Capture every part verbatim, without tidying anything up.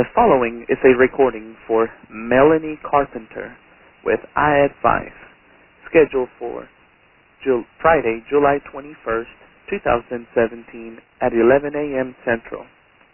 The following is a recording for Melanie Carpenter with iAdvice, scheduled for Ju- Friday, July twenty-first, twenty seventeen at eleven a.m. Central.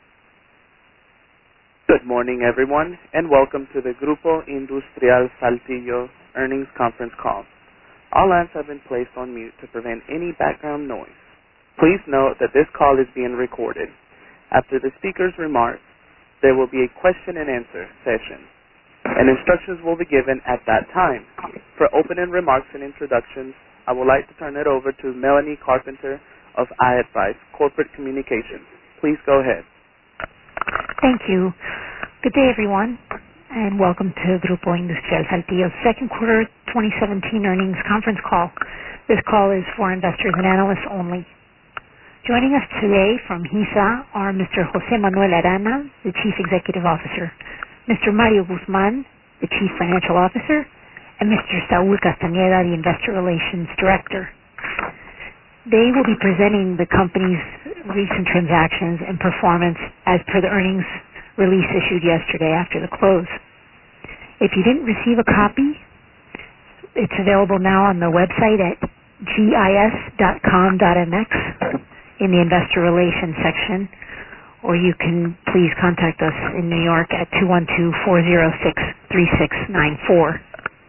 Good morning, everyone, and welcome to the Grupo Industrial Saltillo earnings conference call. All lines have been placed on mute to prevent any background noise. Please note that this call is being recorded. After the speaker's remarks, there will be a question and answer session, and instructions will be given at that time. For opening remarks and introductions, I would like to turn it over to Melanie Carpenter of iAdvice Corporate Communications. Please go ahead. Thank you. Good day, everyone, and welcome to Grupo Industrial Saltillo's second quarter twenty seventeen earnings conference call. This call is for investors and analysts only. Joining us today from HISA are Mister Jose Manuel Arana, the Chief Executive Officer, Mister Mario Guzman, the Chief Financial Officer, and Mister Saúl Castañeda, the Investor Relations Director. They will be presenting the company's recent transactions and performance as per the earnings release issued yesterday after the close. If you didn't receive a copy, it's available now on the website at gis dot com dot m x in the Investor Relations section, or you can please contact us in New York at two one two, four zero six, three six nine four.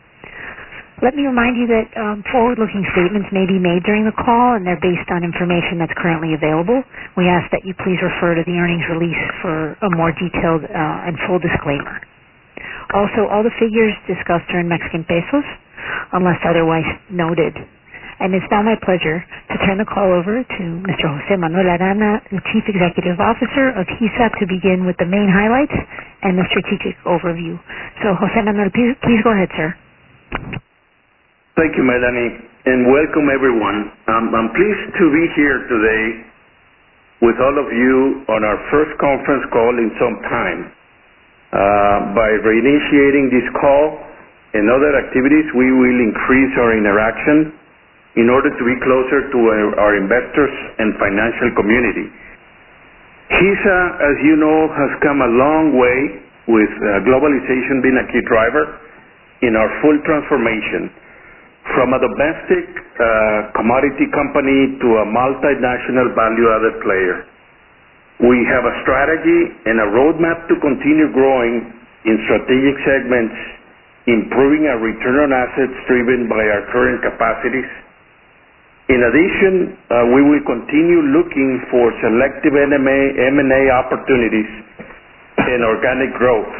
Let me remind you that um, forward-looking statements may be made during the call, and they're based on information that's currently available. We ask that you please refer to the earnings release for a more detailed uh, and full disclaimer. Also, all the figures discussed are in Mexican pesos, unless otherwise noted. And it's now my pleasure to turn the call over to Mister Jose Manuel Arana, the Chief Executive Officer of HISA, to begin with the main highlights and the strategic overview. So, Jose Manuel, please, please go ahead, sir. Thank you, Melanie, and welcome everyone. Um, I'm pleased to be here today with all of you on our first conference call in some time. Uh, by reinitiating this call and other activities, we will increase our interaction in order to be closer to our, our investors and financial community. HISA, as you know, has come a long way with uh, globalization being a key driver in our full transformation from a domestic uh, commodity company to a multinational value-added player. We have a strategy and a roadmap to continue growing in strategic segments, improving our return on assets driven by our current capacities. In addition, uh, we will continue looking for selective M and A opportunities and organic growth.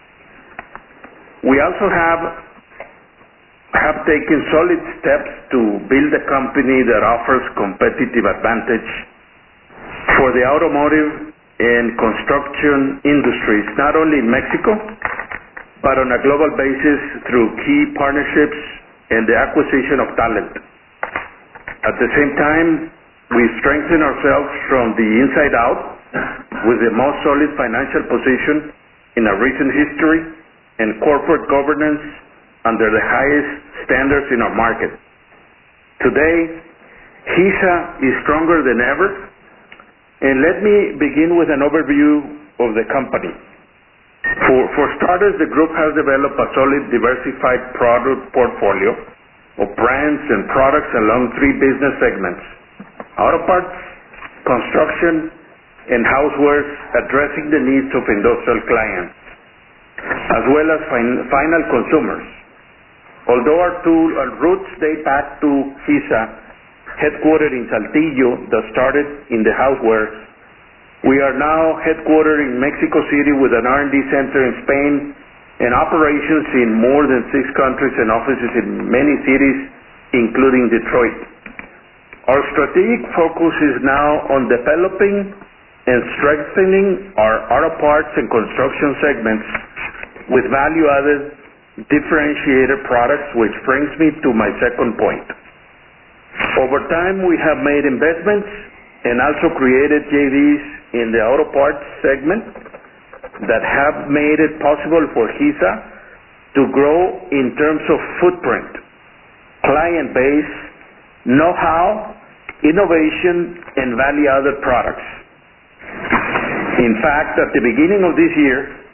We also have, have taken solid steps to build a company that offers competitive advantage for the automotive and construction industries, not only in Mexico, but on a global basis through key partnerships and the acquisition of talent. At the same time, we strengthen ourselves from the inside out with the most solid financial position in our recent history and corporate governance under the highest standards in our market. Today, HISA is stronger than ever, and let me begin with an overview of the company. For, for starters, the group has developed a solid diversified product portfolio of brands and products along three business segments: auto parts, construction, and housewares, addressing the needs of industrial clients, as well as fin- final consumers. Although our, two, our roots date back to HISA, headquartered in Saltillo, that started in the housewares, we are now headquartered in Mexico City with an R and D center in Spain and operations in more than six countries and offices in many cities, including Detroit. Our strategic focus is now on developing and strengthening our auto parts and construction segments with value-added, differentiated products, which brings me to my second point. Over time, we have made investments and also created J Vs in the auto parts segment that have made it possible for HISA to grow in terms of footprint, client base, know-how, innovation, and value-added products. In fact, at the beginning of this year,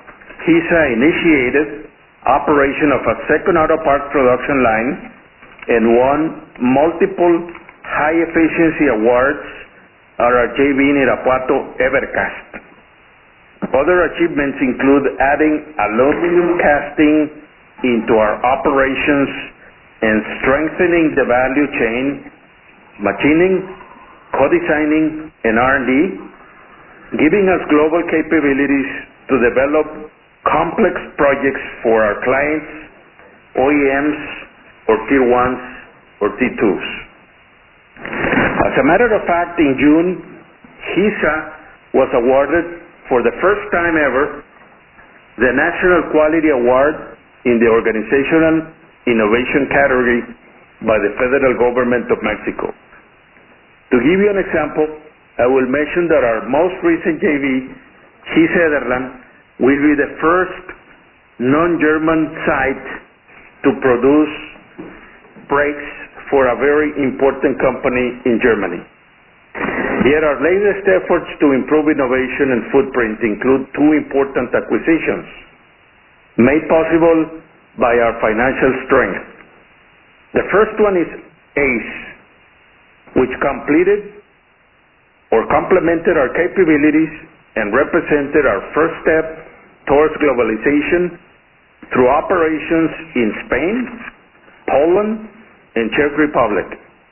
HISA initiated operation of a second auto parts production line and won multiple high-efficiency awards at our J V in Irapuato, Evercast. Other achievements include adding aluminum casting into our operations and strengthening the value chain, machining, co-designing, and R and D, giving us global capabilities to develop complex projects for our clients, O E Ms, or Tier ones, or T twos. As a matter of fact, in June, HISA was awarded for the first time ever the National Quality Award in the Organizational Innovation category by the federal government of Mexico. To give you an example, I will mention that our most recent J V, HISA Ederland, will be the first non-German site to produce brakes for a very important company in Germany. Yet our latest efforts to improve innovation and footprint include two important acquisitions made possible by our financial strength. The first one is ACE, which completed or complemented our capabilities and represented our first step towards globalization through operations in Spain, Poland, and Czech Republic.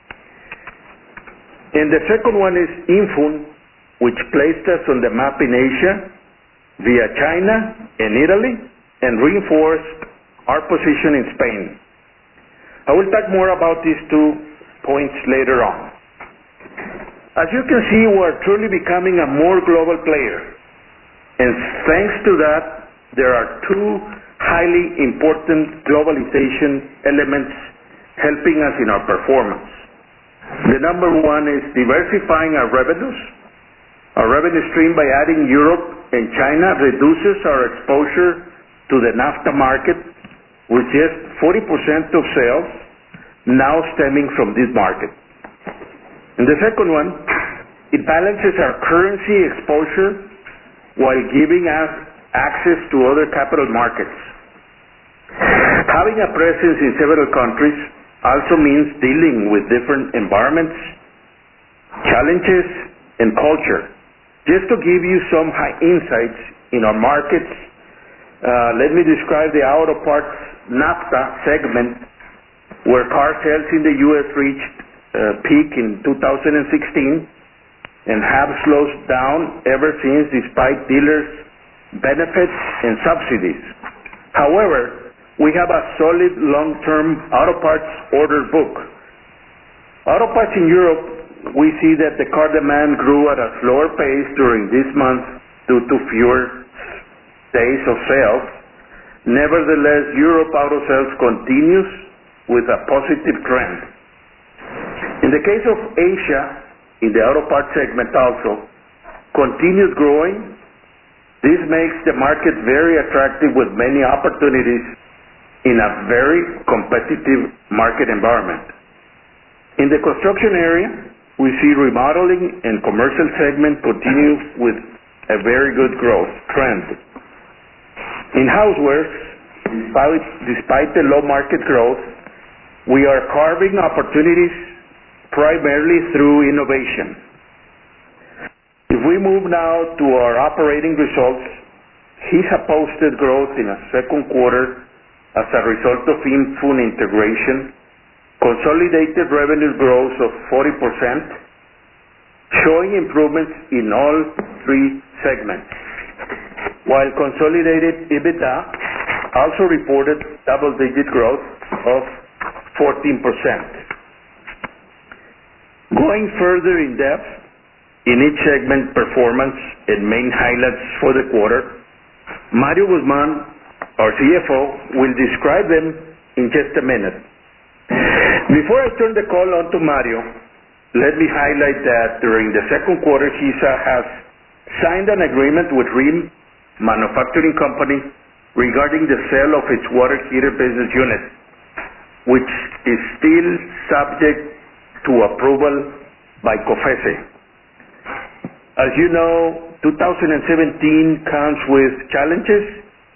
And the second one is Infun, which placed us on the map in Asia via China and Italy and reinforced our position in Spain. I will talk more about these two points later on. As you can see, we're truly becoming a more global player. And thanks to that, there are two highly important globalization elements helping us in our performance. The number one is diversifying our revenues. Our revenue stream by adding Europe and China reduces our exposure to the NAFTA market, with just forty percent of sales now stemming from this market. And the second one, it balances our currency exposure while giving us access to other capital markets. Having a presence in several countries also means dealing with different environments, challenges, and culture. Just to give you some high insights in our markets, uh, let me describe the auto parts NAFTA segment, where car sales in the U S reached a peak in two thousand sixteen and have slowed down ever since, despite dealers' benefits and subsidies. However, we have a solid long-term auto parts order book. Auto parts in Europe, we see that the car demand grew at a slower pace during this month due to fewer days of sales. Nevertheless, Europe auto sales continues with a positive trend. In the case of Asia, in the auto parts segment also, continues growing. This makes the market very attractive with many opportunities in a very competitive market environment. In the construction area, we see remodeling and commercial segment continue with a very good growth trend. In housewares, despite, despite the low market growth, we are carving opportunities primarily through innovation. If we move now to our operating results, HISA posted growth in the second quarter as a result of Infun integration, consolidated revenue growth of forty percent, showing improvements in all three segments, while consolidated EBITDA also reported double-digit growth of fourteen percent. Going further in depth in each segment performance and main highlights for the quarter, Mario Guzman, our C F O, will describe them in just a minute. Before I turn the call on to Mario, let me highlight that during the second quarter, HISA has signed an agreement with R I M Manufacturing Company regarding the sale of its water heater business unit, which is still subject to approval by COFECE. As you know, two thousand seventeen comes with challenges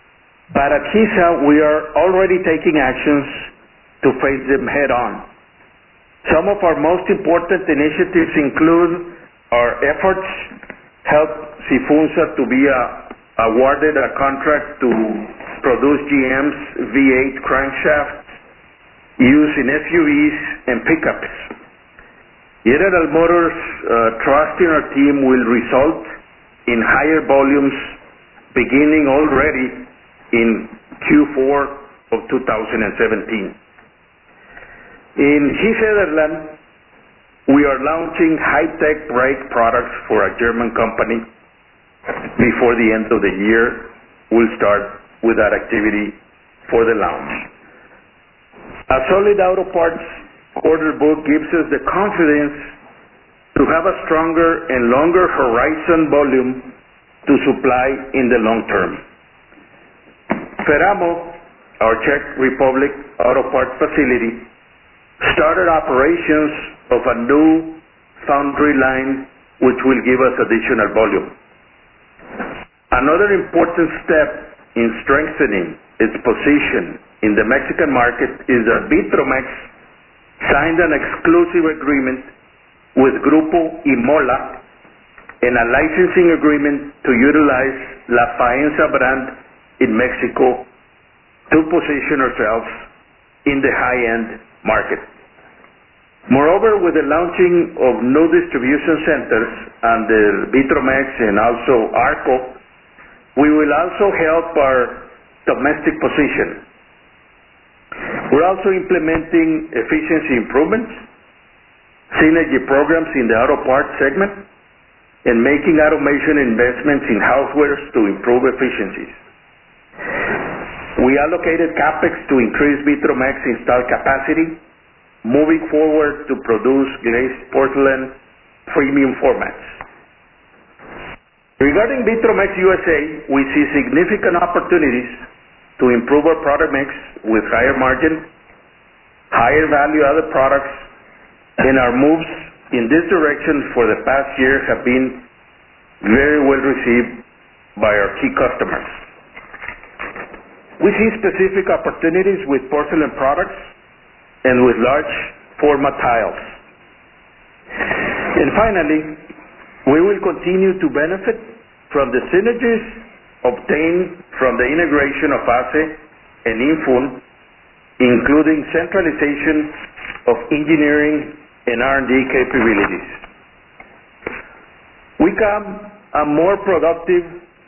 But at HISA, we are already taking actions to face them head-on. Some of our most important initiatives include our efforts help Sifunsa to be uh, awarded a contract to produce G M's V eight crankshafts used in S U Vs and pickups. General Motors' uh, trust in our team will result in higher volumes beginning already in Q four of two thousand seventeen. In Hitherland, we are launching high-tech brake products for a German company. Before the end of the year, we'll start with that activity for the launch. A solid auto parts order book gives us the confidence to have a stronger and longer horizon volume to supply in the long term. Feramo, our Czech Republic auto parts facility, started operations of a new foundry line which will give us additional volume. Another important step in strengthening its position in the Mexican market is that Vitromex signed an exclusive agreement with Grupo Imola and a licensing agreement to utilize La Faenza brand in Mexico to position ourselves in the high-end market. Moreover, with the launching of new distribution centers under Vitromex and also Arco, we will also help our domestic position. We're also implementing efficiency improvements, synergy programs in the auto parts segment, and making automation investments in housewares to improve efficiencies. We allocated CapEx to increase Vitromex installed capacity, moving forward to produce glazed porcelain premium formats. Regarding Vitromex U S A, we see significant opportunities to improve our product mix with higher margin, higher value-added products, and our moves in this direction for the past year have been very well received by our key customers. We see specific opportunities with porcelain products and with large format tiles. And finally, we will continue to benefit from the synergies obtained from the integration of A C E and Infun, including centralization of engineering and R and D capabilities. We become a more productive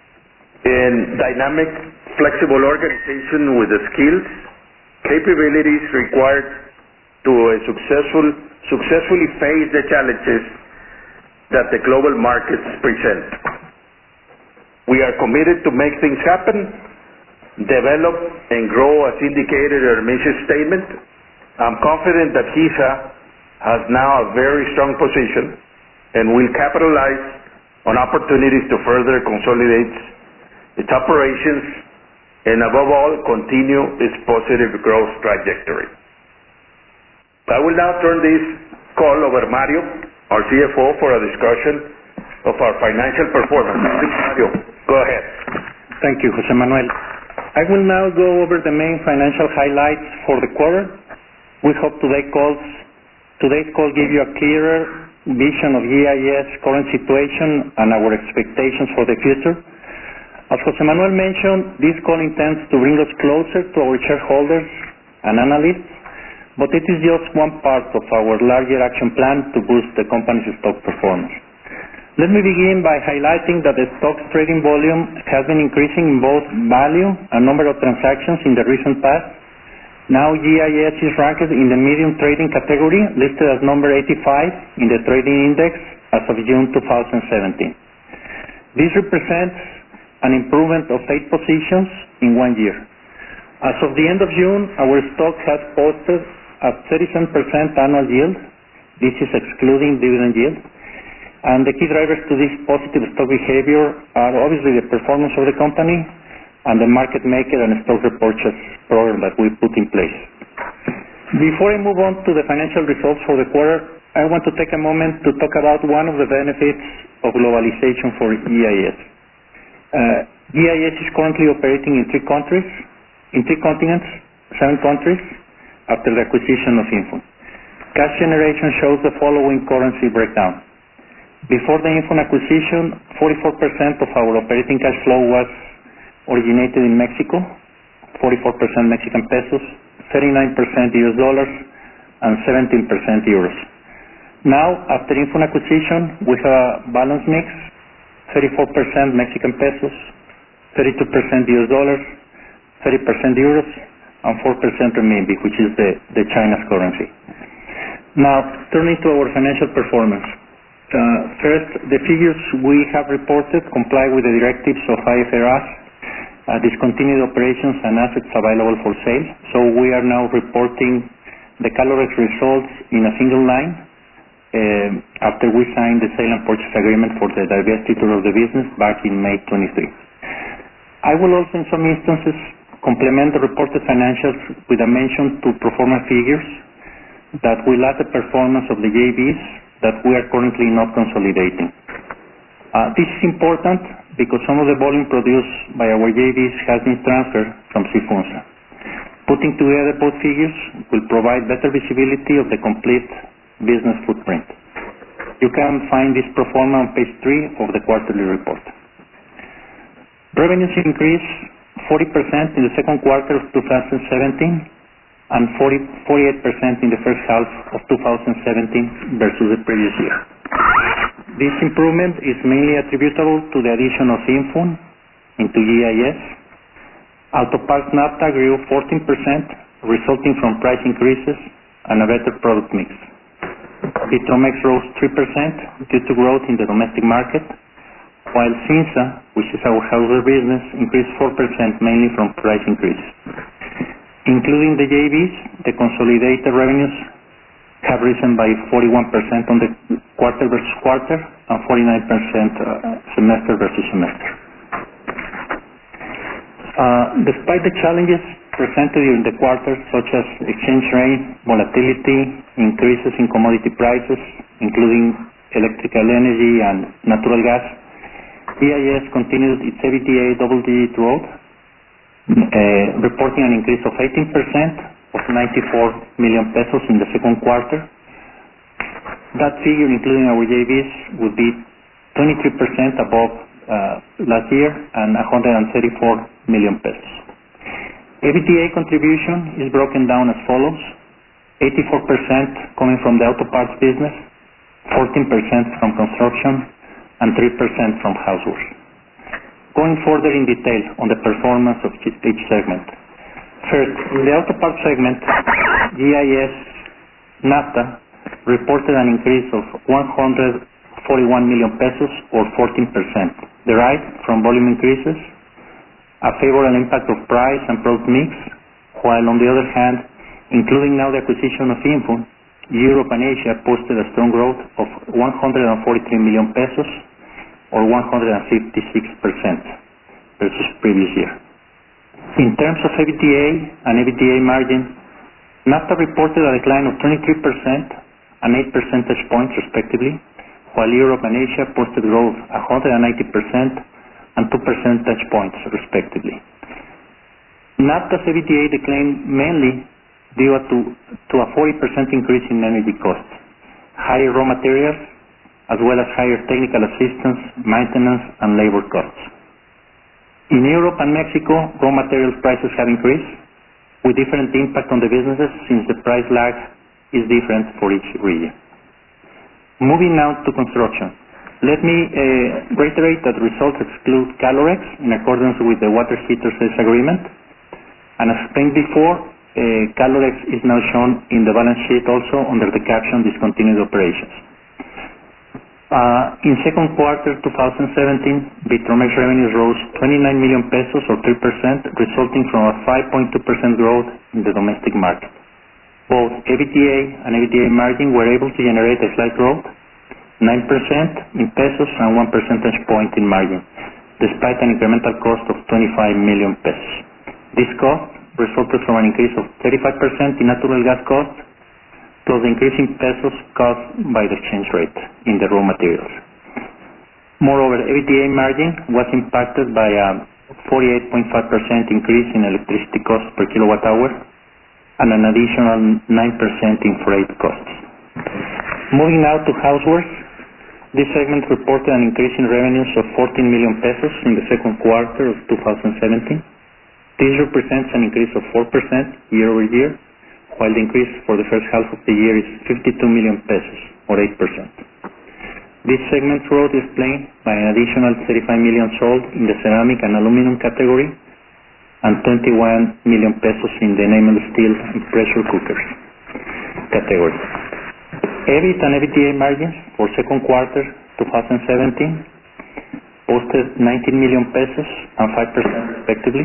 and dynamic, flexible organization with the skills, capabilities required to uh, successful, successfully face the challenges that the global markets present. We are committed to make things happen, develop and grow as indicated in our mission statement. I'm confident that HISA has now a very strong position and will capitalize on opportunities to further consolidate its operations and above all continue its positive growth trajectory. I will now turn this call over to Mario, our C F O, for a discussion of our financial performance. Mario, go ahead. Thank you, Jose Manuel. I will now go over the main financial highlights for the quarter. We hope today's call, today's call give you a clearer vision of E I S current situation and our expectations for the future. As Jose Manuel mentioned, this call intends to bring us closer to our shareholders and analysts, but it is just one part of our larger action plan to boost the company's stock performance. Let me begin by highlighting that the stock's trading volume has been increasing in both value and number of transactions in the recent past. Now G I S is ranked in the medium trading category, listed as number eighty-five in the trading index as of June two thousand seventeen. This represents an improvement of eight positions in one year. As of the end of June, our stock has posted a thirty-seven percent annual yield. This is excluding dividend yield. And the key drivers to this positive stock behavior are obviously the performance of the company and the market maker and stock repurchase program that we put in place. Before I move on to the financial results for the quarter, I want to take a moment to talk about one of the benefits of globalization for E I S. Uh, G I S is currently operating in three countries, in three continents, seven countries, after the acquisition of Info. Cash generation shows the following currency breakdown. Before the Info acquisition, forty-four percent of our operating cash flow was originated in Mexico, forty-four percent Mexican pesos, thirty-nine percent U S dollars, and seventeen percent euros. Now, after Info acquisition, we have a balanced mix, thirty-four percent Mexican pesos, thirty-two percent U S dollars, thirty percent euros, and four percent renminbi, which is the, the China's currency. Now, turning to our financial performance. Uh, first, the figures we have reported comply with the directives of I F R S, uh, discontinued operations and assets available for sale. So we are now reporting the Calorex results in a single line uh, after we signed the sale and purchase agreement for the divestiture of the business back in May twenty-third. I will also, in some instances, complement the reported financials with a mention to pro forma figures that will add the performance of the J Vs that we are currently not consolidating. Uh, this is important because some of the volume produced by our J Vs has been transferred from Sifunsa. Putting together both figures will provide better visibility of the complete business footprint. You can find this pro forma on page three of the quarterly report. Revenues increased forty percent in the second quarter of two thousand seventeen and forty-eight percent in the first half of two thousand seventeen versus the previous year. This improvement is mainly attributable to the addition of Info into G I S. Autoparts NAFTA grew fourteen percent, resulting from price increases and a better product mix. Vitromex rose three percent due to growth in the domestic market, while Cinza, which is our hardware business, increased four percent mainly from price increases. Including the J Vs, the consolidated revenues have risen by forty-one percent on the quarter versus quarter and forty-nine percent uh, semester versus semester. Uh, despite the challenges presented during the quarter, such as exchange rate, volatility, increases in commodity prices, including electrical energy and natural gas, G I S continued its EBITDA double-digit growth, uh, reporting an increase of eighteen percent of ninety-four million pesos in the second quarter. That figure, including our J Vs, would be twenty-three percent above uh, last year and one hundred thirty-four million pesos. EBITDA contribution is broken down as follows: eighty-four percent coming from the auto parts business, fourteen percent from construction, and three percent from housewares. Going further in detail on the performance of each segment. First, in the auto parts segment, G I S NAFTA reported an increase of one hundred forty-one million pesos or fourteen percent, derived from volume increases, a favorable impact of price and product mix, while on the other hand, including now the acquisition of Info, Europe and Asia posted a strong growth of one hundred forty-three million pesos or one hundred fifty-six percent versus previous year. In terms of EBITDA and EBITDA margin, NAFTA reported a decline of twenty-three percent and eight percentage points respectively, while Europe and Asia posted growth one hundred ninety percent and two percentage points respectively. NAFTA's EBITDA declined mainly due to, to a forty percent increase in energy costs, higher raw materials, as well as higher technical assistance, maintenance, and labor costs. In Europe and Mexico, raw materials prices have increased, with different impact on the businesses since the price lag is different for each region. Moving now to construction. Let me uh, reiterate that results exclude Calorex in accordance with the water heater sales agreement. And as explained before, uh, Calorex is now shown in the balance sheet also under the caption Discontinued Operations. Uh, in second quarter two thousand seventeen, Vitromex revenues rose twenty-nine million pesos or three percent, resulting from a five point two percent growth in the domestic market. Both EBITDA and EBITDA margin were able to generate a slight growth, nine percent in pesos and one percentage point in margin, despite an incremental cost of twenty-five million pesos. This cost resulted from an increase of thirty-five percent in natural gas costs, plus the increase in pesos caused by the exchange rate in the raw materials. Moreover, EBITDA margin was impacted by a forty-eight point five percent increase in electricity cost per kilowatt hour and an additional nine percent in freight costs. Moving now to housewares, this segment reported an increase in revenues of fourteen million pesos in the second quarter of two thousand seventeen. This represents an increase of four percent year over year, while the increase for the first half of the year is fifty-two million pesos, or eight percent. This segment growth is explained by an additional thirty-five million sold in the ceramic and aluminum category and twenty-one million pesos in the enameled steel and pressure cookers category. EBIT and EBITDA margins for second quarter twenty seventeen posted nineteen million pesos and five percent respectively.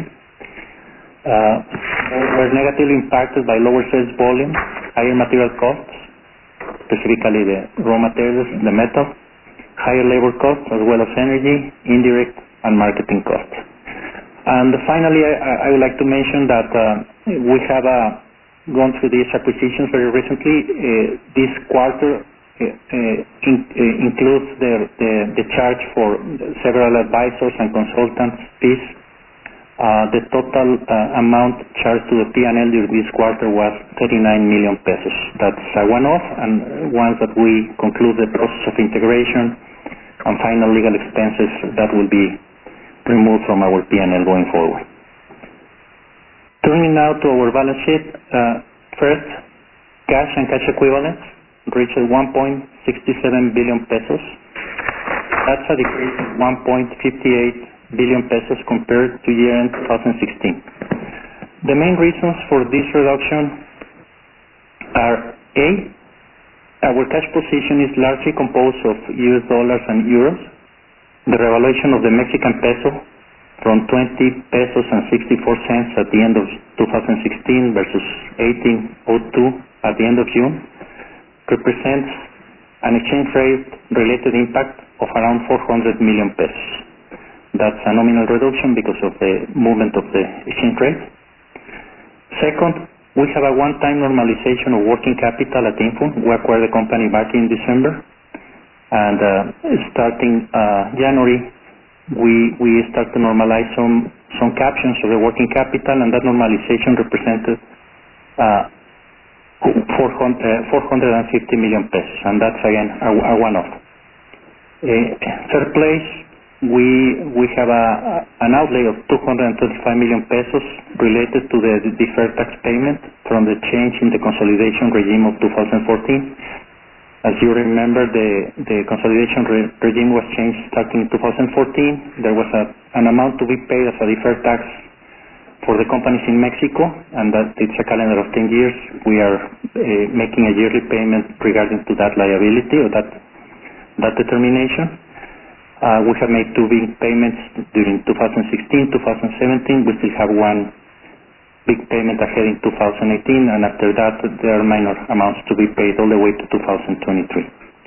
Uh, were negatively impacted by lower sales volume, higher material costs, specifically the raw materials, the metal, higher labor costs, as well as energy, indirect, and marketing costs. And finally, I, I would like to mention that uh, we have uh, gone through these acquisitions very recently. Uh, this quarter uh, uh, in, uh, includes the, the, the charge for several advisors and consultants fees. Uh, the total uh, amount charged to the P and L during this quarter was thirty-nine million pesos. That's a one-off, and once that we conclude the process of integration and final legal expenses, that will be removed from our P and L going forward. Turning now to our balance sheet, uh, first, cash and cash equivalents reached one point six seven billion pesos. That's a decrease of one point five eight billion pesos compared to year-end twenty sixteen. The main reasons for this reduction are: A, our cash position is largely composed of U S dollars and euros. The revaluation of the Mexican peso from twenty pesos and sixty-four cents at the end of two thousand sixteen versus eighteen oh two at the end of June represents an exchange rate related impact of around four hundred million pesos. That's a nominal reduction because of the movement of the exchange rate. Second, we have a one-time normalization of working capital at Info. We acquired the company back in December, and uh, starting uh, January, we we start to normalize some some captions of the working capital, and that normalization represented uh, four hundred fifty million pesos, and that's again a, a one-off. Uh, third place, we we have a, an outlay of two hundred twenty-five million pesos related to the deferred tax payment from the change in the consolidation regime of two thousand fourteen. As you remember, the, the consolidation re regime was changed starting in two thousand fourteen. There was a, an amount to be paid as a deferred tax for the companies in Mexico, and that it's a calendar of ten years. We are uh, making a yearly payment regarding to that liability or that that determination. Uh, we have made two big payments during two thousand sixteen, two thousand seventeen. We still have one big payment ahead in two thousand eighteen, and after that there are minor amounts to be paid all the way to two thousand twenty-three.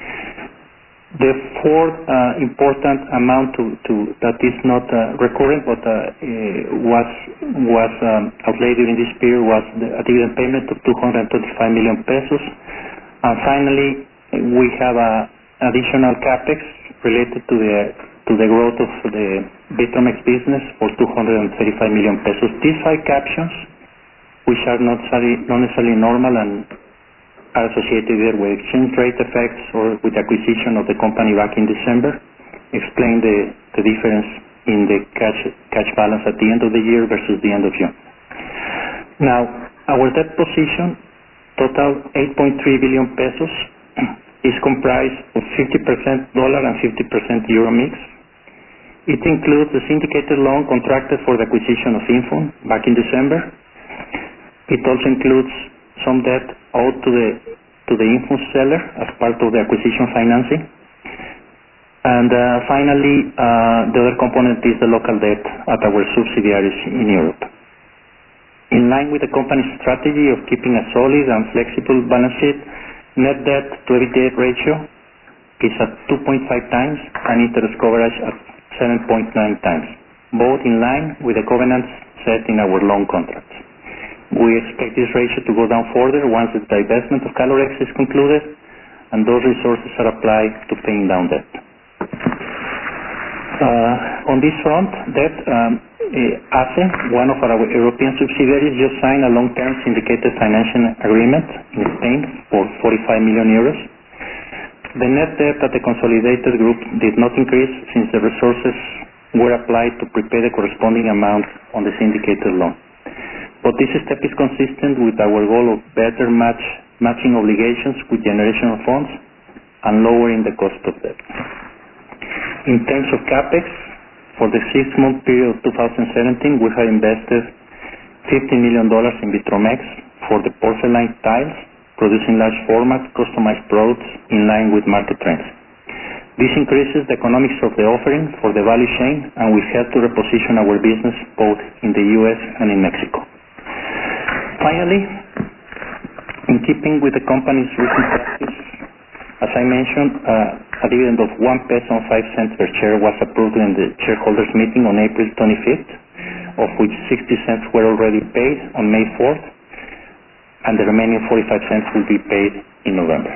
The fourth uh, important amount to, to, that is not uh, recurrent but uh, uh, was was um, outlaid during this period was the, a dividend payment of two hundred twenty-five million pesos. And finally, we have a additional capex related to the to the growth of the Vitromex business for two hundred thirty-five million pesos. These five captions, which are not not necessarily normal and are associated either with exchange rate effects or with acquisition of the company back in December, explain the, the difference in the cash cash balance at the end of the year versus the end of June. Now, our debt position total eight point three billion pesos. Is comprised of fifty percent dollar and fifty percent euro mix. It includes the syndicated loan contracted for the acquisition of Info back in December. It also includes some debt owed to the to the Info seller as part of the acquisition financing. And uh, finally, uh, the other component is the local debt at our subsidiaries in Europe. In line with the company's strategy of keeping a solid and flexible balance sheet, net debt to EBITDA ratio is at two point five times and interest coverage at seven point nine times, both in line with the covenants set in our loan contracts. We expect this ratio to go down further once the divestment of Calorex is concluded and those resources are applied to paying down debt. Uh, on this front, debt, um, uh, A C E, one of our European subsidiaries, just signed a long-term syndicated financing agreement in Spain for forty-five million euros. The net debt at the consolidated group did not increase since the resources were applied to prepay the corresponding amount on the syndicated loan. But this step is consistent with our goal of better match, matching obligations with generation of funds and lowering the cost of debt. In terms of CAPEX, for the six-month period of two thousand seventeen, we have invested fifty million dollars in Vitromex for the porcelain tiles, producing large format, customized products in line with market trends. This increases the economics of the offering for the value chain and will help to reposition our business both in the U S and in Mexico. Finally, in keeping with the company's recent practice, as I mentioned, uh, a dividend of one peso and five cents per share was approved in the shareholders meeting on April twenty-fifth, of which sixty cents were already paid on May fourth, and the remaining forty-five cents will be paid in November.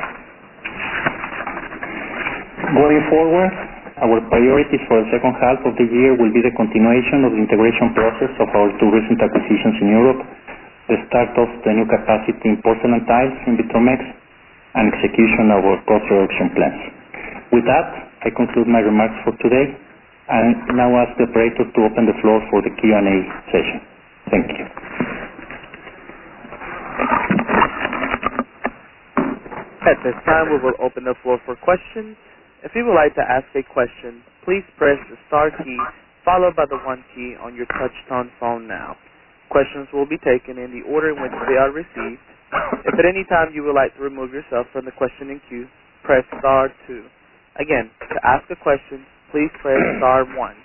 Going forward, our priorities for the second half of the year will be the continuation of the integration process of our two recent acquisitions in Europe, the start of the new capacity in porcelain tiles in Vitromex, and execution of our cost reduction plans. With that, I conclude my remarks for today, and now ask the operator to open the floor for the Q and A session. Thank you. At this time, we will open the floor for questions. If you would like to ask a question, please press the star key followed by the one key on your touch-tone phone now. Questions will be taken in the order in which they are received. If at any time you would like to remove yourself from the questioning queue, press star two. Again, to ask a question, please press star one.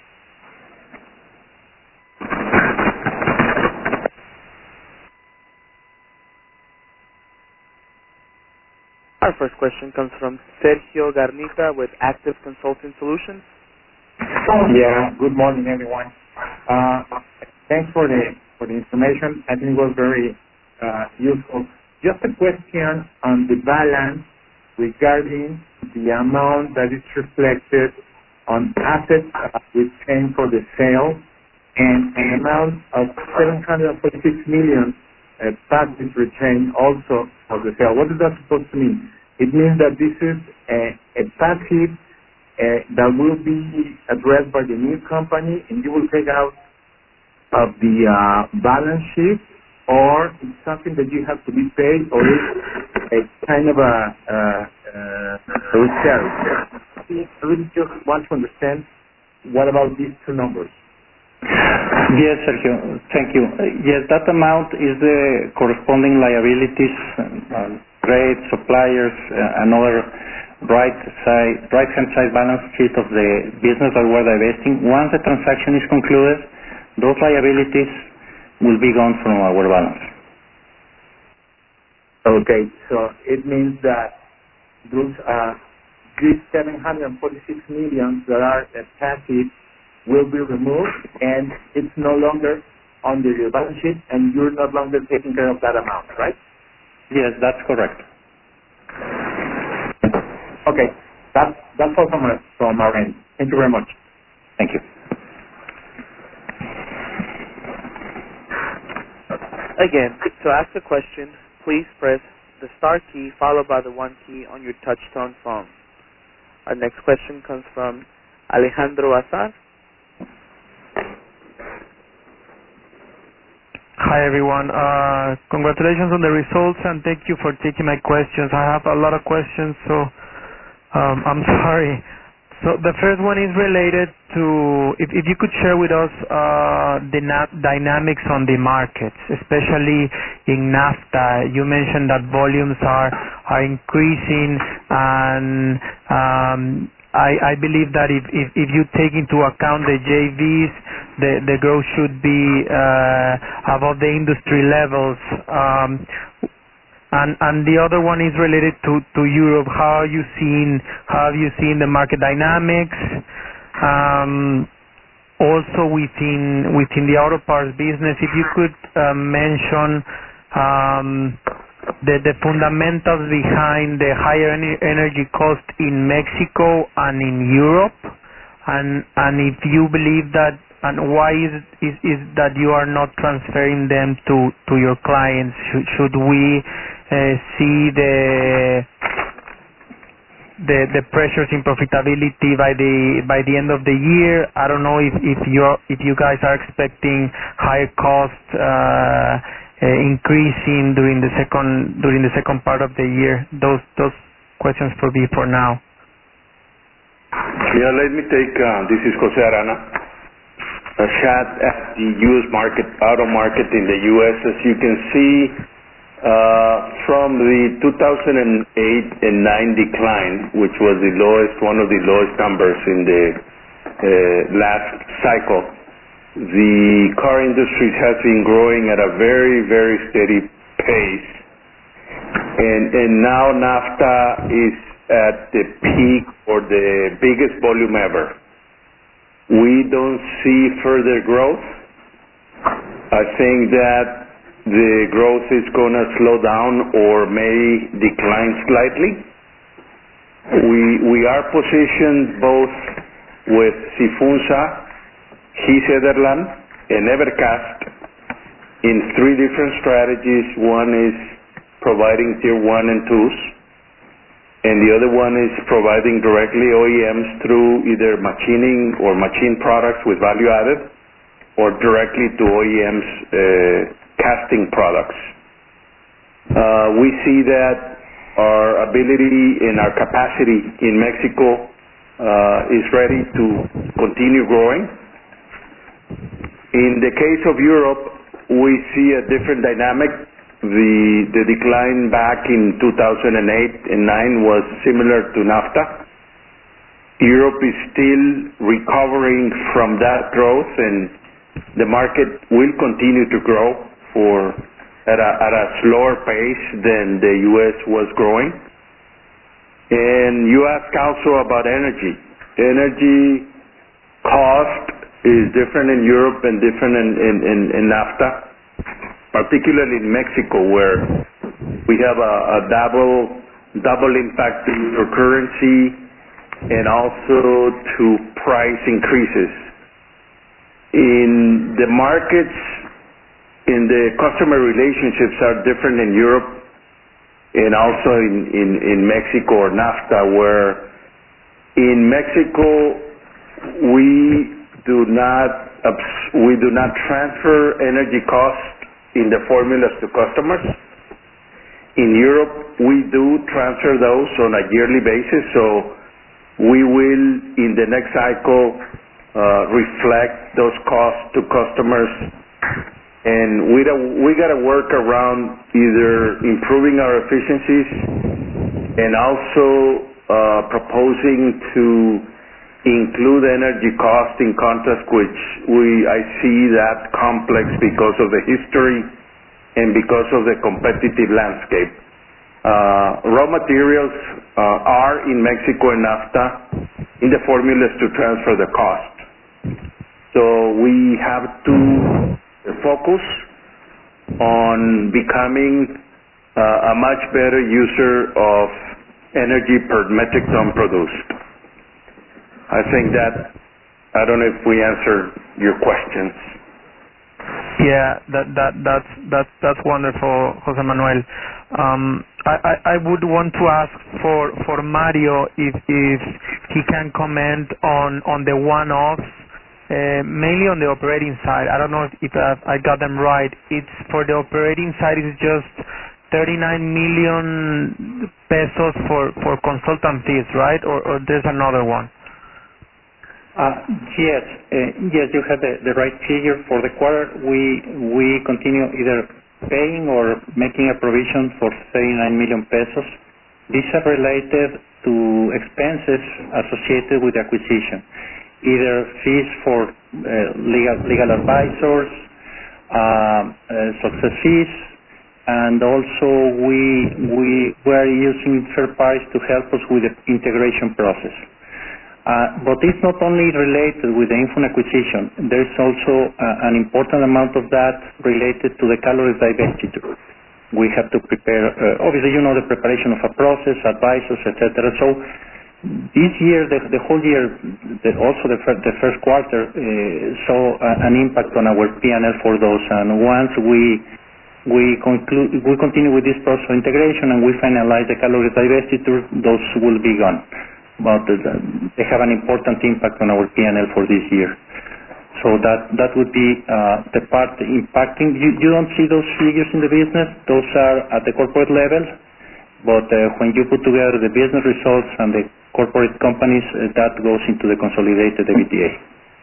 Our first question comes from Sergio Garnica with Active Consulting Solutions. Yeah, good morning, everyone. Uh, thanks for the for the information. I think it was very uh, useful. Just a question on the balance regarding the amount that is reflected on assets uh, retained for the sale and an amount of seven hundred forty-six million uh, passive retained also for the sale. What is that supposed to mean? It means that this is a, a passive uh, that will be addressed by the new company and you will take out of the uh, balance sheet, or it's something that you have to be paid, or it's a kind of a, uh, uh, a reserve. I really just want to understand what about these two numbers. Yes, Sergio. Thank you. Uh, yes, that amount is the corresponding liabilities, uh, trade, suppliers, uh, and other right side, right-hand side balance sheet of the business that we're divesting. Once the transaction is concluded, those liabilities will be gone from our balance. Okay, so it means that those uh, these seven hundred forty-six million that are uh, passive will be removed, and it's no longer under your balance sheet, and you're no longer taking care of that amount, right? Yes, that's correct. Okay, that's that's all from our, from our end. Thank you very much. Thank you. Again, to ask a question, please press the star key followed by the one key on your touch-tone phone. Our next question comes from Alejandro Azar. Hi everyone, uh, congratulations on the results and thank you for taking my questions. I have a lot of questions, so um, I'm sorry. So the first one is related to, if, if you could share with us uh, the na- dynamics on the markets, especially in NAFTA. You mentioned that volumes are, are increasing, and um, I, I believe that if, if, if you take into account the J Vs, the, the growth should be uh, above the industry levels. Um, and, and the other one is related to, to Europe. How are you seeing, how have you seen the market dynamics? Um, also within, within the auto parts business, if you could uh, mention um, The, the fundamentals behind the higher energy cost in Mexico and in Europe, and and if you believe that and why is is is that you are not transferring them to to your clients? Should should we uh, see the the the pressures in profitability by the by the end of the year? I don't know if if you if you guys are expecting higher costs uh, uh, increasing during the second during the second part of the year. Those those questions for me for now. Yeah, let me take, uh, this is Jose Arana, a shot at the U S market, auto market in the U S. As you can see, uh, from the two thousand eight and nine decline, which was the lowest, one of the lowest numbers in the uh, last cycle, the car industry has been growing at a very, very steady pace. And, and now NAFTA is at the peak or the biggest volume ever. We don't see further growth. I think that the growth is going to slow down or may decline slightly. We, we are positioned both with Sifunsa, Gisederland, and Evercast in three different strategies. One is providing tier one and twos, and the other one is providing directly O E Ms through either machining or machine products with value added, or directly to O E Ms uh, casting products. Uh, we see that our ability and our capacity in Mexico uh, is ready to continue growing. In the case of Europe, we see a different dynamic. The, the decline back in two thousand eight and nine was similar to NAFTA. Europe is still recovering from that growth, and the market will continue to grow for at a, at a slower pace than the U S was growing. And you asked also about energy. Energy cost is different in Europe and different in, in, in, in NAFTA, particularly in Mexico, where we have a, a double double impact to your currency and also to price increases. In the markets, in the customer relationships are different in Europe and also in, in, in Mexico or NAFTA, where in Mexico we do not we do not transfer energy costs in the formulas to customers. In Europe, we do transfer those on a yearly basis, so we will, in the next cycle, uh, reflect those costs to customers. And we we got to work around either improving our efficiencies and also uh, proposing to include energy cost in contracts, which we I see that complex because of the history and because of the competitive landscape. Uh, raw materials uh, are in Mexico and NAFTA in the formulas to transfer the cost. So we have to focus on becoming uh, a much better user of energy per metric ton produced. I think that, I don't know if we answered your questions. Yeah, that that that's that's that's wonderful, Jose Manuel. Um, I, I I would want to ask for for Mario if if he can comment on on the one-offs, uh, mainly on the operating side. I don't know if, if I got them right. It's for the operating side. It's just thirty-nine million pesos for for consultant fees, right? Or or there's another one. Uh, yes, uh, yes, you have the, the right figure for the quarter. We we continue either paying or making a provision for thirty-nine million pesos. These are related to expenses associated with acquisition, either fees for uh, legal legal advisors, uh, uh, success fees, and also we we were using third parties to help us with the integration process. Uh, but it's not only related with the Infon acquisition. There's also uh, an important amount of that related to the calories divestiture. We have to prepare, uh, obviously you know the preparation of a process, advisors, et cetera. So this year, the, the whole year, the, also the, fir the first quarter, uh, saw a, an impact on our P and L for those. And once we we conclude, we continue with this process of integration and we finalize the calories divestiture, those will be gone. But uh, they have an important impact on our P and L for this year. So that that would be uh, the part impacting. You, you don't see those figures in the business; those are at the corporate level. But uh, when you put together the business results and the corporate companies, uh, that goes into the consolidated E B T A.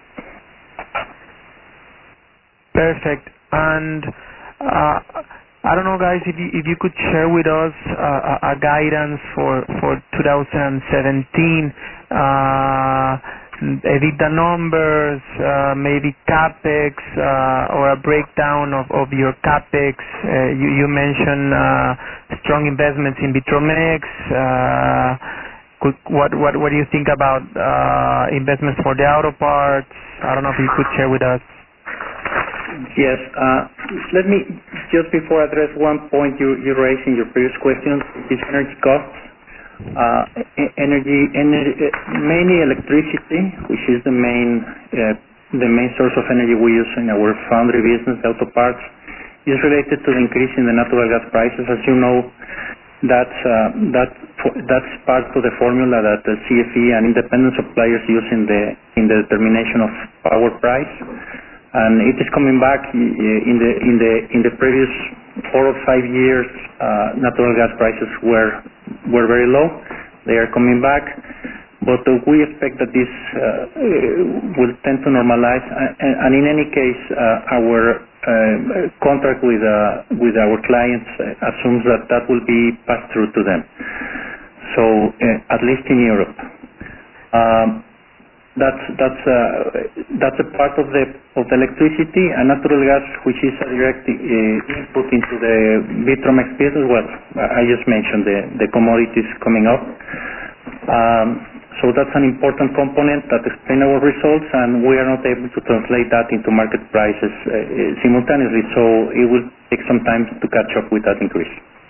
Perfect. And uh, I don't know, guys, if you if you could share with us uh, a, a guidance for for two thousand seventeen. Uh, EBITDA numbers, uh, maybe CapEx, uh, or a breakdown of, of your CapEx. Uh, you, you mentioned uh, strong investments in Vitromex. Uh, could, what, what, what do you think about uh, investments for the auto parts? I don't know if you could share with us. Yes. Uh, let me, just before I address one point you, you raised in your previous question, is energy costs. Uh, energy, energy, mainly electricity, which is the main uh, the main source of energy we use in our foundry business, auto parts, is related to the increase in the natural gas prices. As you know, that's uh, that that's part of the formula that the C F E and independent suppliers use in the in the determination of power price, and it is coming back in the in the in the previous four or five years. Uh, natural gas prices were were very low. They are coming back, but uh, we expect that this uh, will tend to normalize. And, and in any case, uh, our uh, contract with uh, with our clients uh, assumes that that will be passed through to them. So uh, at least in Europe, um, that's that's uh, that's a part of the of the electricity and natural gas, which is a direct uh, input into the Vitromex business. Well, I just mentioned the the commodities coming up. Um, so that's an important component that explains our results, and we are not able to translate that into market prices uh, simultaneously. So it will take some time to catch up with that increase.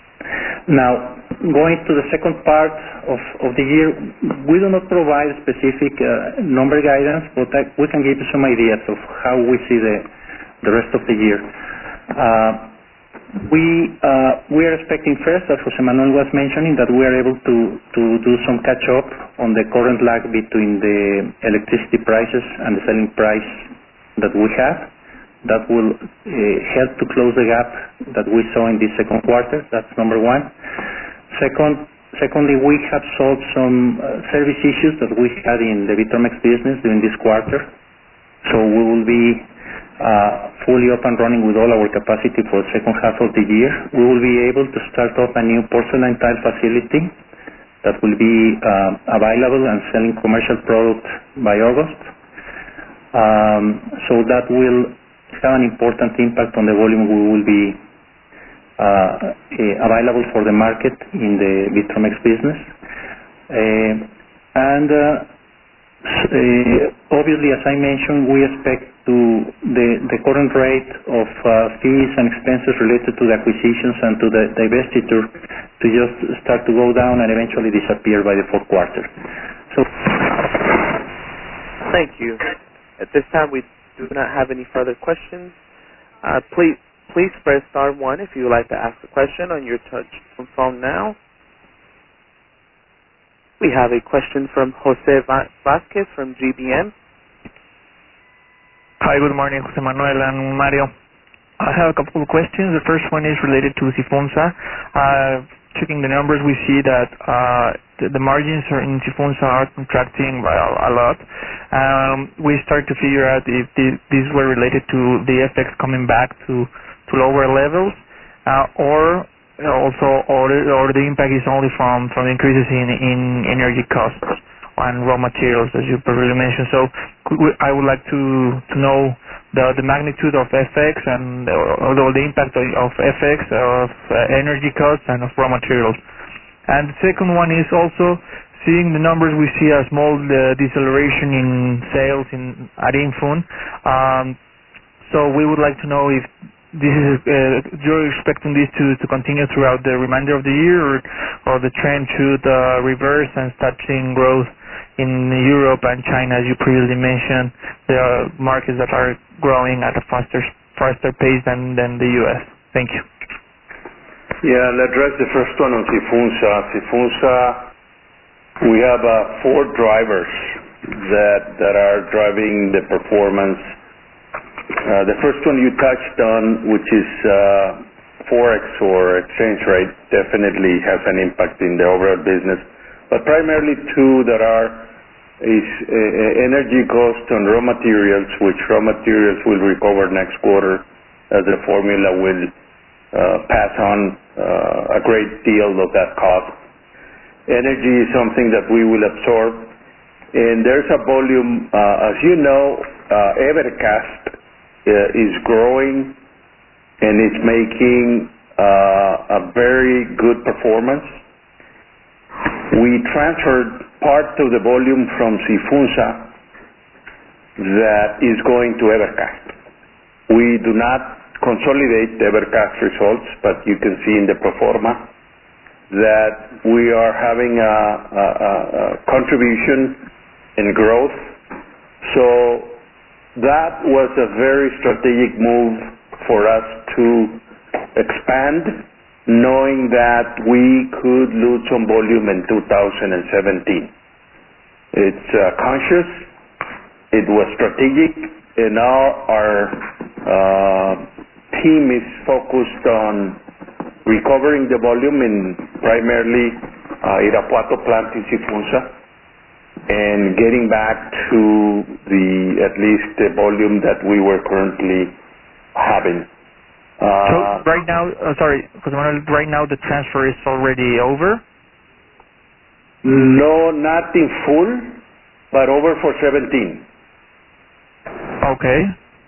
Now, going to the second part of, of the year, we do not provide specific uh, number guidance, but I, we can give you some ideas of how we see the, the rest of the year. Uh, we uh, we are expecting first, as Jose Manuel was mentioning, that we are able to, to do some catch-up on the current lag between the electricity prices and the selling price that we have. That will uh, help to close the gap that we saw in the second quarter. That's number one. Second, secondly, we have solved some uh, service issues that we had in the Vitromex business during this quarter. So we will be uh, fully up and running with all our capacity for the second half of the year. We will be able to start up a new porcelain tile facility that will be uh, available and selling commercial product by August. Um, so that will have an important impact on the volume we will be uh, uh, available for the market in the Vitromex business. Uh, and uh, uh, obviously, as I mentioned, we expect to the, the current rate of uh, fees and expenses related to the acquisitions and to the divestiture to just start to go down and eventually disappear by the fourth quarter. So, thank you. At this time, we do not have any further questions. Uh, please, please press star one if you would like to ask a question on your touch phone now. We have a question from Jose Vasquez from G B M. Hi, good morning, Jose Manuel and Mario. I have a couple of questions. The first one is related to Sifonsa. Uh, checking the numbers, we see that uh, the, the margins are in Sifonsa are contracting by a, a lot. Um, we start to figure out if the, these were related to the F X coming back to, to lower levels, uh, or also or, or the impact is only from, from increases in, in energy costs and raw materials, as you probably mentioned. So could we, I would like to, to know the, the magnitude of F X and or, or the impact of F X, of uh, energy costs, and of raw materials. And the second one is also seeing the numbers, we see a small uh, deceleration in sales in at Infun. Um, so we would like to know if this is uh, you're expecting this to, to continue throughout the remainder of the year, or, or the trend should uh, reverse and start seeing growth in Europe and China, as you previously mentioned, there are markets that are growing at a faster faster pace than, than the U S. Thank you. Yeah, I'll address the first one on Sifunsa. Sifunsa, we have uh, four drivers that that are driving the performance. Uh, the first one you touched on, which is uh, Forex or exchange rate, definitely has an impact in the overall business. But primarily two that are is uh, energy cost on raw materials, which raw materials will recover next quarter as the formula will uh, pass on uh, a great deal of that cost. Energy is something that we will absorb. And there's a volume, uh, as you know, uh, Evercast uh, is growing and it's making uh, a very good performance. We transferred part of the volume from Sifunsa that is going to Evercast. We do not consolidate the Evercast results, but you can see in the pro forma that we are having a, a, a contribution in growth. So that was a very strategic move for us to expand, knowing that we could lose some volume in two thousand seventeen. It's uh, conscious, it was strategic, and now our uh, team is focused on recovering the volume in primarily uh, Irapuato plant in Sifunsa and getting back to the at least the volume that we were currently having. Uh, so right now, uh, sorry, Jose Manuel, right now the transfer is already over? No, not in full, but over for seventeen. Okay.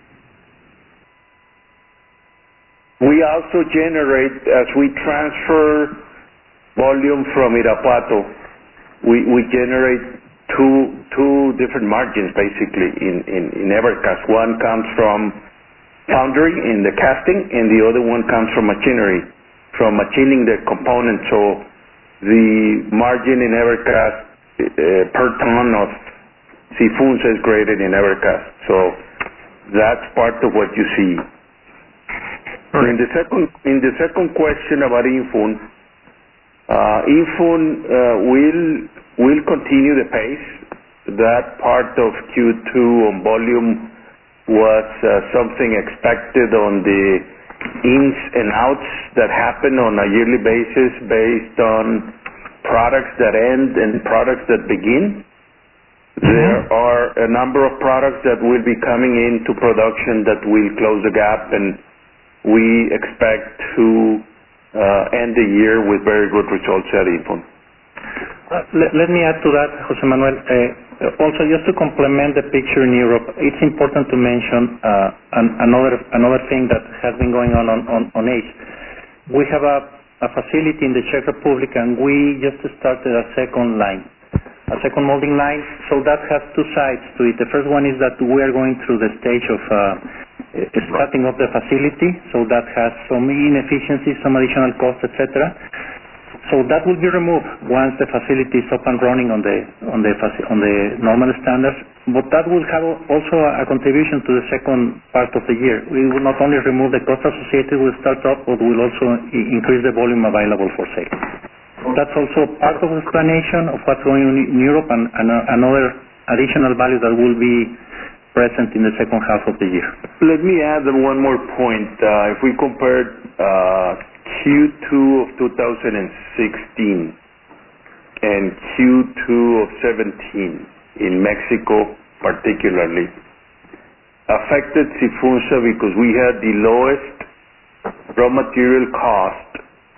We also generate, as we transfer volume from Irapuato, we, we generate two two different margins basically in, in, in Evercast. One comes from foundry in the casting, and the other one comes from machinery, from machining the components. So the margin in Evercast uh, per ton of Sifunsa is greater in Evercast. So that's part of what you see. Right. In the second in the second question about Infun, uh, Infun uh, will will continue the pace. That part of Q two on volume was uh, something expected on the ins and outs that happen on a yearly basis based on products that end and products that begin. There are a number of products that will be coming into production that will close the gap, and we expect to uh, end the year with very good results at Infun. Uh, let, let me add to that, Jose Manuel. Uh, also, just to complement the picture in Europe, it's important to mention uh, an, another another thing that has been going on on, on, on A C E. We have a, a facility in the Czech Republic, and we just started a second line, a second molding line. So that has two sides to it. The first one is that we are going through the stage of uh, starting up the facility, so that has some inefficiencies, some additional costs, et cetera. So that will be removed once the facility is up and running on the on the on the normal standards. But that will have also a contribution to the second part of the year. We will not only remove the cost associated with startup, but will also increase the volume available for sale. That's also part of the explanation of what's going on in Europe, and, and another additional value that will be present in the second half of the year. Let me add one more point. Uh, if we compare uh, Q two of two thousand sixteen and Q two of seventeen in Mexico particularly, affected Sifunsa because we had the lowest raw material cost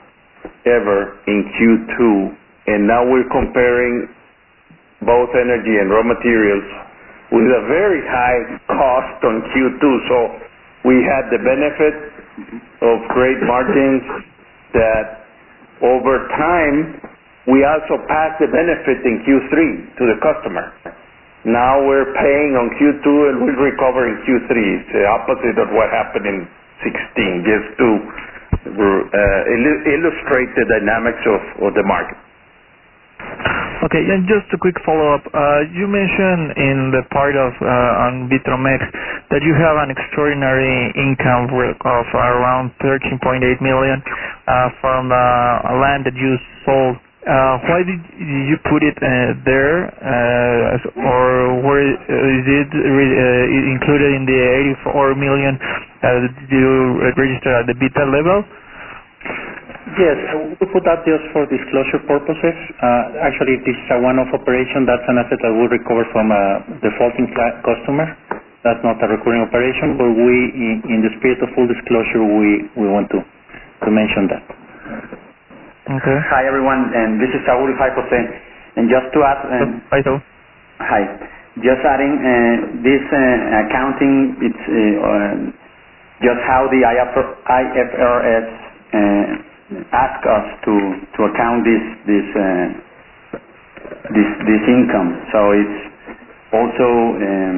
ever in Q two, and now we're comparing both energy and raw materials with a very high cost on Q two. So we had the benefit of great margins that over time we also passed the benefit in Q three to the customer. Now we're paying on Q two and we'll recover in Q three. It's the opposite of what happened in sixteen, just to uh, il- illustrate the dynamics of, of the market. Okay, and just a quick follow-up. Uh, you mentioned in the part of uh, on Vitromex that you have an extraordinary income of around thirteen point eight million uh, from uh, a land that you sold. Uh, why did you put it uh, there, uh, or where is it re- uh, included in the eighty-four million uh, that you registered at the Vita level? Yes, we put that just for disclosure purposes. Uh, actually, this is a one-off operation. That's an asset that we recover from a defaulting cl- customer. That's not a recurring operation, but we, in, in the spirit of full disclosure, we, we want to, to mention that. Okay. Hi, everyone, and this is Saúl José. And just to add... Um, hi, Saúl. Hi. Just adding, uh, this uh, accounting, it's uh, uh, just how the I F R S uh, ask us to, to account this this uh, this this income. So it's also um,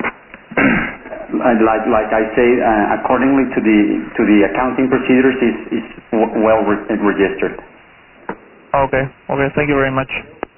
like like I say, uh, accordingly to the to the accounting procedures, is is w- well re- registered. Okay. Okay. Thank you very much.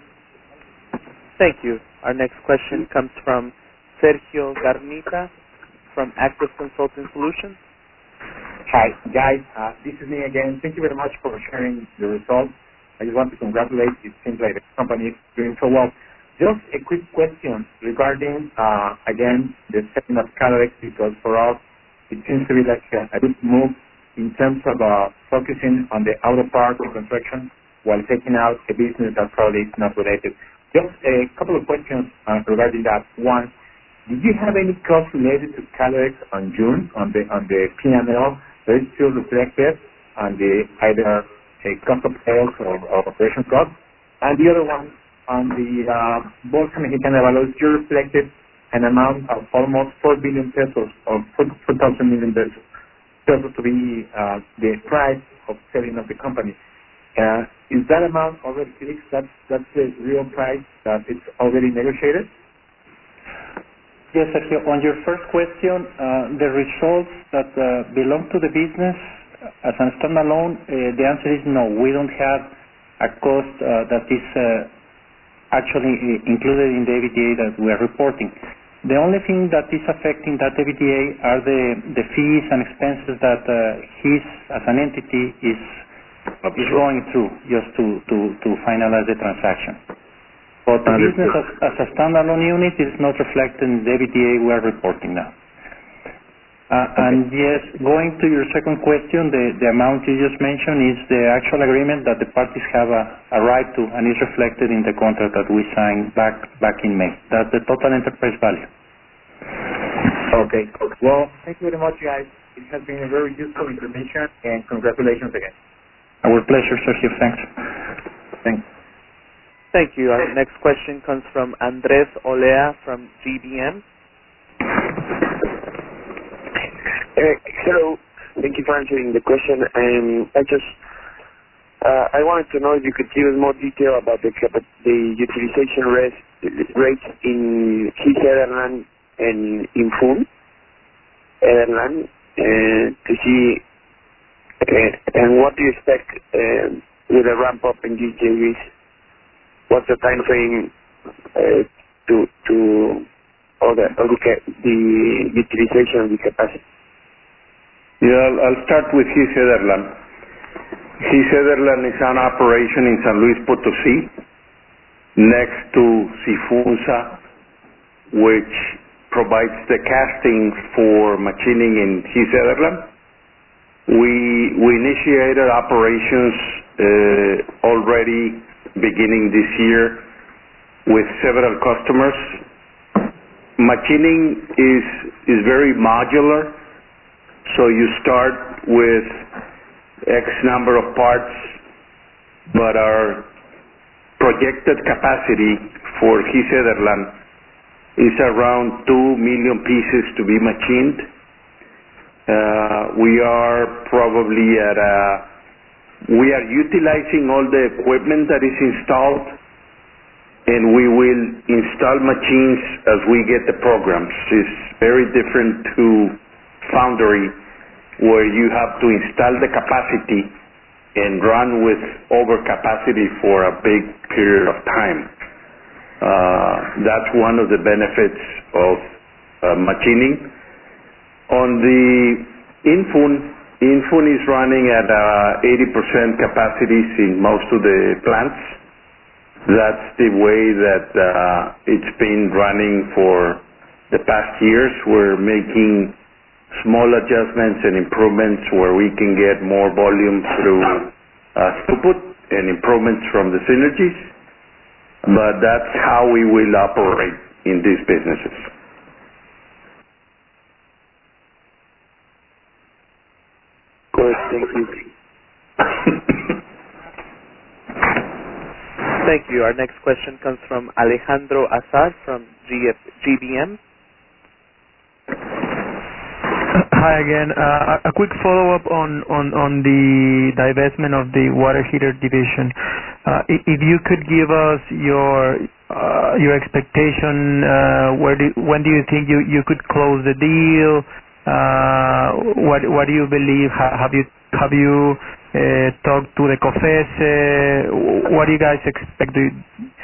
Thank you. Our next question comes from Sergio Garnita from Active Consulting Solutions. Hi, guys. Uh, this is me again. Thank you very much for sharing the results. I just want to congratulate. It seems like the company is doing so well. Just a quick question regarding, uh, again, the setting of Calorex, because for us, it seems to be like a, a good move in terms of uh, focusing on the auto parts and construction while taking out a business that probably is not related. Just a couple of questions uh, regarding that. One, did you have any costs related to Calorex on June on the on the P and L that is still reflected on the either a cost of sales or, or operation cost? And the other one, on the uh, Bolsa Mexicana de Valores, you reflected an amount of almost four billion pesos or four thousand million pesos, pesos to be uh, the price of selling of the company. Uh, is that amount already fixed? That's, that's the real price that it's already negotiated? Yes, Sergio. On your first question, uh, the results that uh, belong to the business as a standalone, uh, the answer is no. We don't have a cost uh, that is uh, actually uh, included in the E B T A that we are reporting. The only thing that is affecting that E B T A are the, the fees and expenses that uh, his, as an entity, is, is going through just to, to, to finalize the transaction. But the business as, as a standalone unit is not reflected in the E B T A we are reporting now. Uh, okay. And yes, going to your second question, the, the amount you just mentioned is the actual agreement that the parties have a, a right to, and is reflected in the contract that we signed back back in May. That's the total enterprise value. Okay. Well, thank you very much, guys. It has been a very useful information, and congratulations again. Our pleasure, Sergio. Thanks. Thanks. Thank you. Our next question comes from Andres Olea from G B M. Uh, hello. Thank you for answering the question. Um, I just uh, I wanted to know if you could give us more detail about the the utilization rate rates in Gis Ederland and in Fun Ederland uh, to see uh, and what do you expect uh, with a ramp up in these J Vs? What's the time frame uh, to to or the or the, the utilization of the capacity? Yeah, I'll, I'll start with Gis Ederland. Gis Ederland is an operation in San Luis Potosí, next to Sifunsa, which provides the casting for machining in Gis Ederland. We we initiated operations uh, already beginning this year with several customers. Machining is is very modular. So you start with X number of parts, but our projected capacity for Gis Ederland is around two million pieces to be machined. Uh, we are probably at a, we are utilizing all the equipment that is installed, and we will install machines as we get the programs. It's very different to foundry, where you have to install the capacity and run with overcapacity for a big period of time. Uh, that's one of the benefits of uh, machining. On the Infun, Infun is running at uh, eighty percent capacities in most of the plants. That's the way that uh, it's been running for the past years. We're making small adjustments and improvements where we can get more volume through uh, throughput and improvements from the synergies. But that's how we will operate in these businesses. Good, thank you. Thank you. Our next question comes from Alejandro Azar from G F G B M. Hi again. Uh, a quick follow-up on, on, on the divestment of the water heater division. Uh, if you could give us your uh, your expectation, uh, where do, when do you think you, you could close the deal? Uh, what what do you believe? Have you have you uh, talked to the COFECE? What do you guys expect? Do you,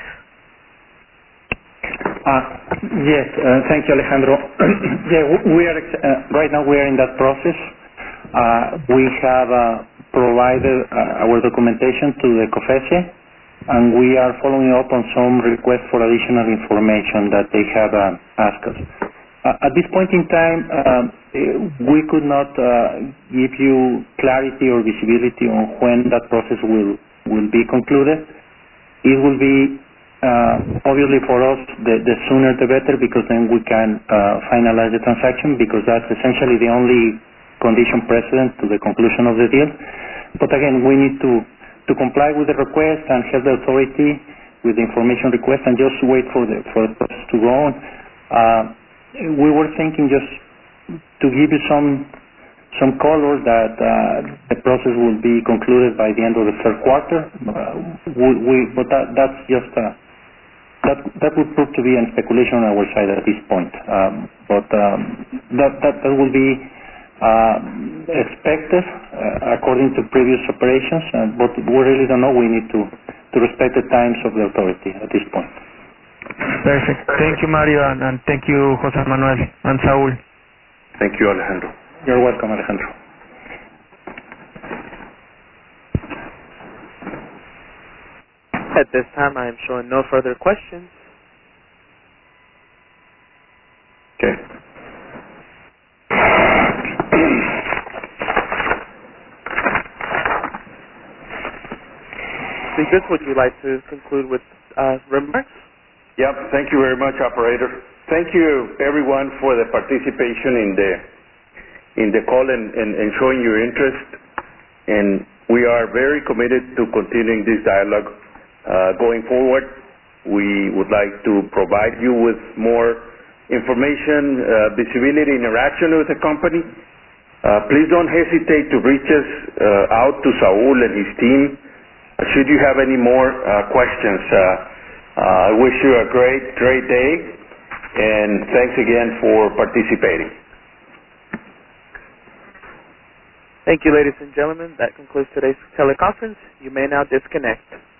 Uh, yes, uh, thank you, Alejandro. yeah, we are uh, right now. We are in that process. Uh, we have uh, provided uh, our documentation to the COFECE, and we are following up on some requests for additional information that they have uh, asked us. Uh, at this point in time, uh, we could not uh, give you clarity or visibility on when that process will will be concluded. It will be Uh, obviously for us, the, the sooner the better, because then we can uh, finalize the transaction, because that's essentially the only condition precedent to the conclusion of the deal. But again, we need to, to comply with the request and help the authority with the information request and just wait for the, for the process to go on. Uh, we were thinking just to give you some some color that uh, the process will be concluded by the end of the third quarter. Uh, we, we, but that, that's just a That, that would prove to be a speculation on our side at this point. Um, but um, that, that, that will be uh, expected uh, according to previous operations, uh, but we really don't know. We need to, to respect the times of the authority at this point. Perfect. Thank you, Mario, and, and thank you, Jose Manuel and Saul. Thank you, Alejandro. You're welcome, Alejandro. At this time, I am showing no further questions. Okay. Speakers, would you like to conclude with uh, remarks? Yep. Thank you very much, operator. Thank you, everyone, for the participation in the in the call and, and, and showing your interest. And we are very committed to continuing this dialogue. Uh, going forward, we would like to provide you with more information, uh, visibility, interaction with the company. Uh, please don't hesitate to reach us uh, out to Saul and his team uh, should you have any more uh, questions. Uh, uh, I wish you a great, great day, and thanks again for participating. Thank you, ladies and gentlemen. That concludes today's teleconference. You may now disconnect.